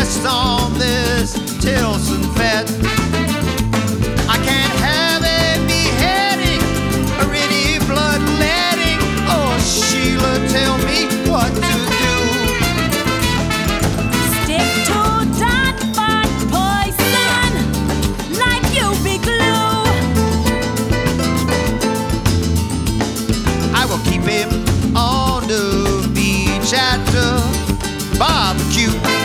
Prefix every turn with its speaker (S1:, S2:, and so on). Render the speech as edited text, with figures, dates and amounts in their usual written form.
S1: insist on this Tilson fete. I can't have a beheading or any bloodletting. Oh, Sheila, tell me what to do.
S2: Stick to that fat poison like you be glue.
S1: I will keep him on the beach at the barbecue.